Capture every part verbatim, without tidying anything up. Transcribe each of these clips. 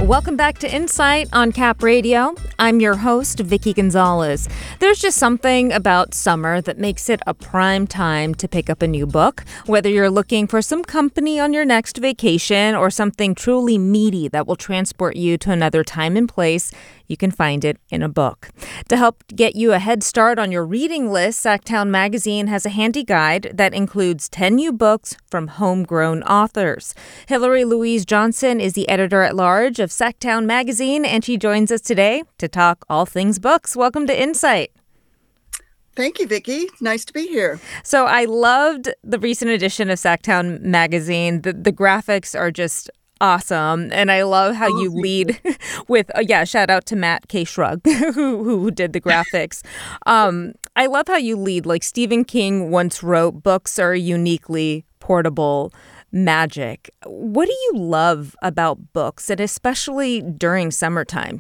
Welcome back to Insight on Cap Radio. I'm your host, Vicky Gonzalez. There's just something about summer that makes it a prime time to pick up a new book. Whether you're looking for some company on your next vacation or something truly meaty that will transport you to another time and place, you can find it in a book. To help get you a head start on your reading list, Sacktown Magazine has a handy guide that includes ten new books from homegrown authors. Hillary Louise Johnson is the editor-at-large of Sacktown Magazine, and she joins us today to talk all things books. Welcome to Insight. Thank you, Vicki. Nice to be here. So I loved the recent edition of Sacktown Magazine. The, the graphics are just awesome. And I love how you lead with, uh, yeah, shout out to Matt K. Shrug, who, who did the graphics. Um, I love how you lead. Like Stephen King once wrote, books are uniquely portable magic. What do you love about books, and especially during summertime?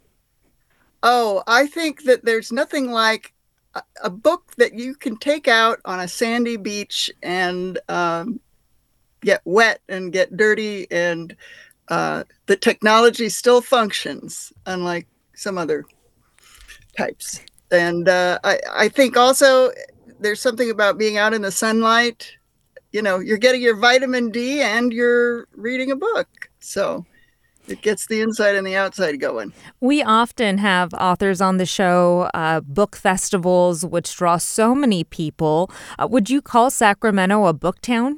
Oh, I think that there's nothing like a, a book that you can take out on a sandy beach and um, get wet and get dirty, and uh, the technology still functions, unlike some other types. And uh, I, I think also there's something about being out in the sunlight. You know, you're getting your vitamin D and you're reading a book. So it gets the inside and the outside going. We often have authors on the show, uh, book festivals, which draw so many people. Uh, would you call Sacramento a book town?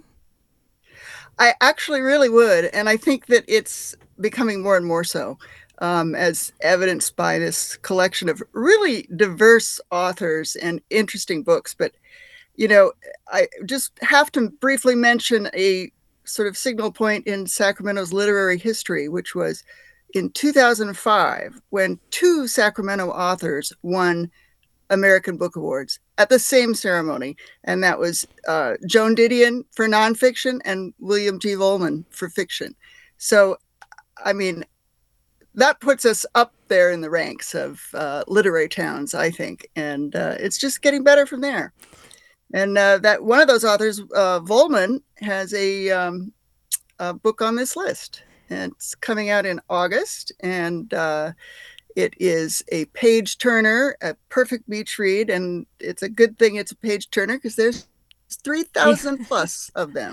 I actually really would. And I think that it's becoming more and more so, um, as evidenced by this collection of really diverse authors and interesting books. But, you know, I just have to briefly mention a sort of signal point in Sacramento's literary history, which was in two thousand five, when two Sacramento authors won American Book Awards at the same ceremony. And that was uh, Joan Didion for nonfiction and William T. Vollmann for fiction. So, I mean, that puts us up there in the ranks of uh, literary towns, I think. And uh, it's just getting better from there. And uh, that one of those authors, uh, Vollmann, has a, um, a book on this list. And it's coming out in August. And uh, it is a page turner, a perfect beach read. And it's a good thing it's a page turner because there's three thousand plus of them.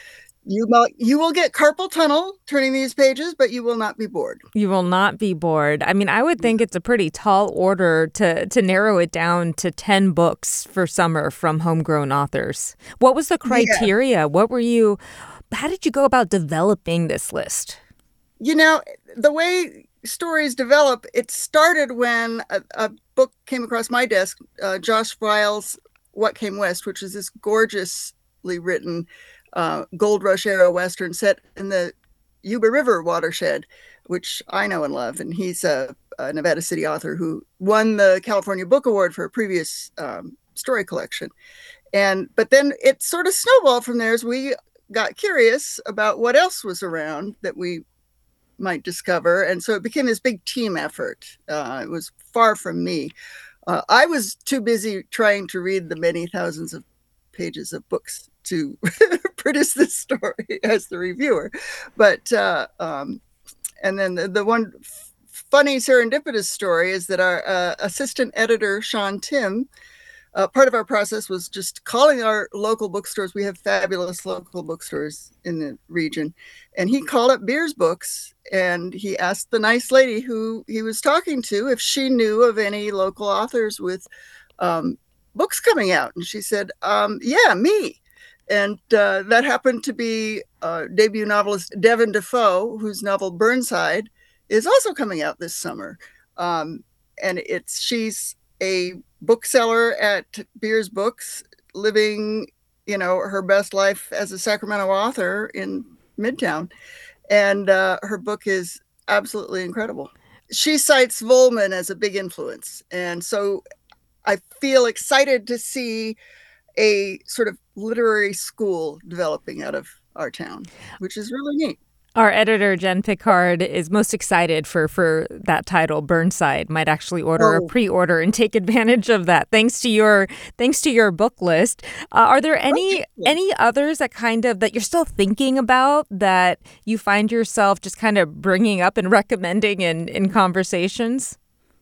You will, you will get carpal tunnel turning these pages, but you will not be bored. You will not be bored. I mean, I would think it's a pretty tall order to, to narrow it down to ten books for summer from homegrown authors. What was the criteria? Yeah. What were you, how did you go about developing this list? You know, the way stories develop, it started when a, a book came across my desk, uh, Josh Vile's What Came West, which is this gorgeously written uh, Gold Rush era Western set in the Yuba River watershed, which I know and love. And he's a, a Nevada City author who won the California Book Award for a previous um, story collection. And but then it sort of snowballed from there as we got curious about what else was around that we might discover. And so it became this big team effort. Uh, it was far from me. Uh, I was too busy trying to read the many thousands of pages of books to produce this story as the reviewer. But, uh, um, and then the, the one f- funny serendipitous story is that our uh, assistant editor, Sean Tim, Uh, part of our process was just calling our local bookstores. We have fabulous local bookstores in the region. And he called up Beers Books and he asked the nice lady who he was talking to if she knew of any local authors with um, books coming out. And she said, um, yeah, me. And uh, that happened to be uh, debut novelist Devin Defoe, whose novel Burnside is also coming out this summer. Um, and it's she's a bookseller at Beers Books, living, you know, her best life as a Sacramento author in Midtown. And uh, her book is absolutely incredible. She cites Vollmann as a big influence. And so I feel excited to see a sort of literary school developing out of our town, which is really neat. Our editor, Jen Pickard, is most excited for, for that title, Burnside. Might actually order a Oh, pre-order and take advantage of that. Thanks to your thanks to your book list. Uh, are there any okay. any others that kind of that you're still thinking about that you find yourself just kind of bringing up and recommending in, in conversations?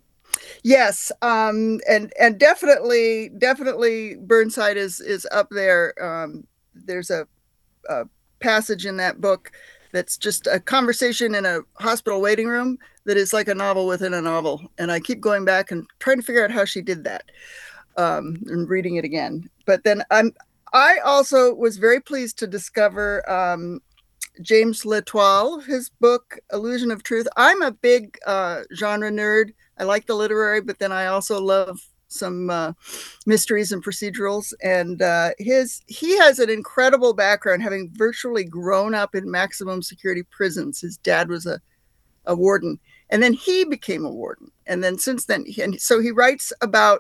Yes, um, and and definitely, definitely, Burnside is is up there. Um, there's a, a passage in that book that's just a conversation in a hospital waiting room that is like a novel within a novel, and I keep going back and trying to figure out how she did that, um, and reading it again. But then I'm I also was very pleased to discover um, James L'Etoile, his book Illusion of Truth. I'm a big uh, genre nerd. I like the literary, but then I also love some uh, mysteries and procedurals. And uh, his he has an incredible background, having virtually grown up in maximum security prisons. His dad was a, a warden, and then he became a warden. And then since then, he, and so he writes about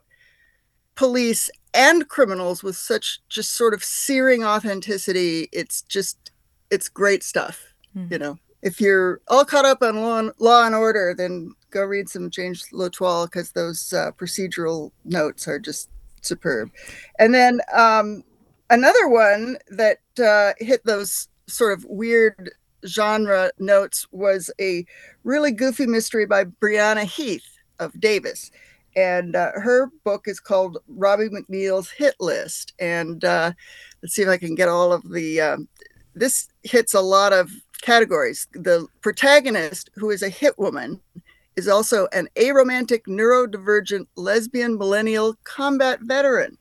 police and criminals with such just sort of searing authenticity. It's just, it's great stuff. Hmm. You know, if you're all caught up on law and, law and order, then go read some James L'Etoile, because those uh, procedural notes are just superb. And then um, another one that uh, hit those sort of weird genre notes was a really goofy mystery by Brianna Heath of Davis. And uh, her book is called Robbie McNeil's Hit List. And uh, let's see if I can get all of the. Um, this hits a lot of categories. The protagonist, who is a hit woman, is also an aromantic, neurodivergent, lesbian, millennial combat veteran.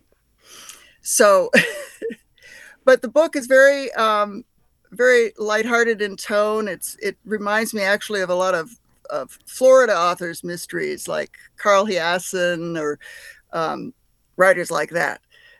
So, but the book is very, um, very lighthearted in tone. It's it reminds me actually of a lot of of Florida authors' mysteries, like Carl Hiaasen or um, writers like that.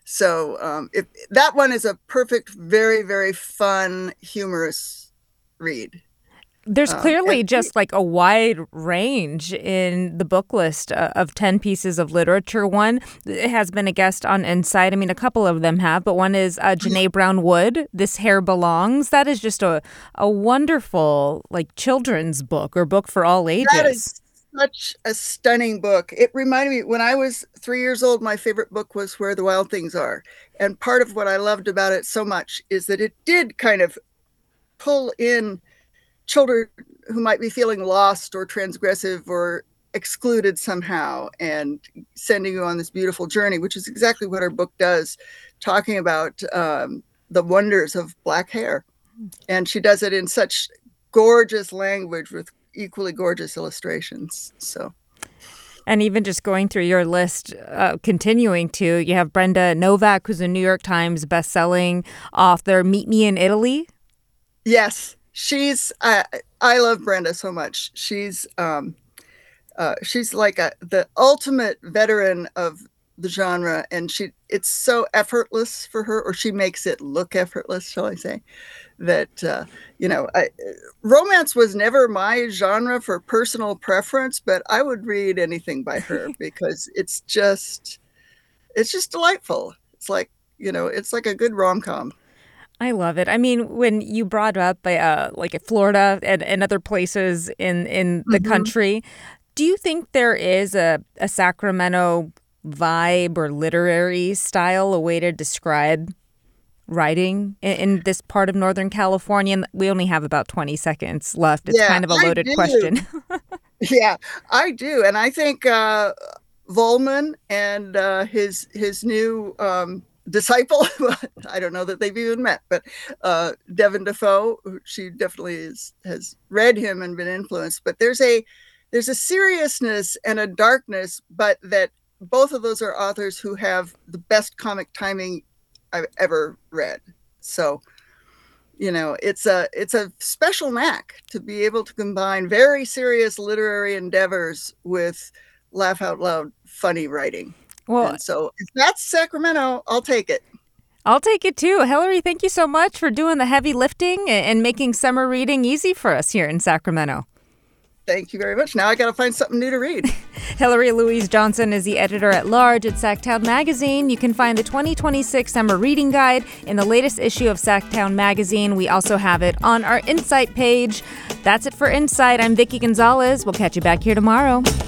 So um, if, that one is a perfect, very, very fun, humorous read. There's Um, clearly and just like a wide range in the book list uh, of ten pieces of literature. One has been a guest on Insight. I mean, a couple of them have, but one is uh, Janae Brown Wood, This Hair Belongs. That is just a, a wonderful like children's book or book for all that ages. is such a stunning book. It reminded me when I was three years old, my favorite book was Where the Wild Things Are. And part of what I loved about it so much is that it did kind of pull in children who might be feeling lost or transgressive or excluded somehow, and sending you on this beautiful journey, which is exactly what our book does, talking about um, the wonders of black hair. And she does it in such gorgeous language with equally gorgeous illustrations. So, And even just going through your list, uh, continuing to, you have Brenda Novak, who's a New York Times bestselling author, Meet Me in Italy. yes, she's, uh, I love Brenda so much. She's, um, uh, she's like a, the ultimate veteran of the genre, and she, it's so effortless for her, or she makes it look effortless, shall I say, that, uh, you know, I, romance was never my genre for personal preference, but I would read anything by her because it's just, it's just delightful. It's like, you know, it's like a good rom-com. I love it. I mean, when you brought up uh, like Florida and, and other places in, in the Mm-hmm. country, do you think there is a, a Sacramento vibe or literary style, a way to describe writing in, in this part of Northern California? And we only have about twenty seconds left. It's Yeah, kind of a I loaded do. question. Yeah, I do. And I think uh, Volman and uh, his his new um, disciple, I don't know that they've even met, but uh, Devin Defoe, she definitely is, has read him and been influenced. But there's a there's a seriousness and a darkness, but that both of those are authors who have the best comic timing I've ever read. So, you know, it's a it's a special knack to be able to combine very serious literary endeavors with laugh out loud funny writing. Well, And so if that's Sacramento, I'll take it. I'll take it too. Hillary, thank you so much for doing the heavy lifting and and making summer reading easy for us here in Sacramento. Thank you very much. Now I got to find something new to read. Hillary Louise Johnson is the editor-at-large at Sacktown Magazine. You can find the twenty twenty-six Summer Reading Guide in the latest issue of Sacktown Magazine. We also have it on our Insight page. That's it for Insight. I'm Vicki Gonzalez. We'll catch you back here tomorrow.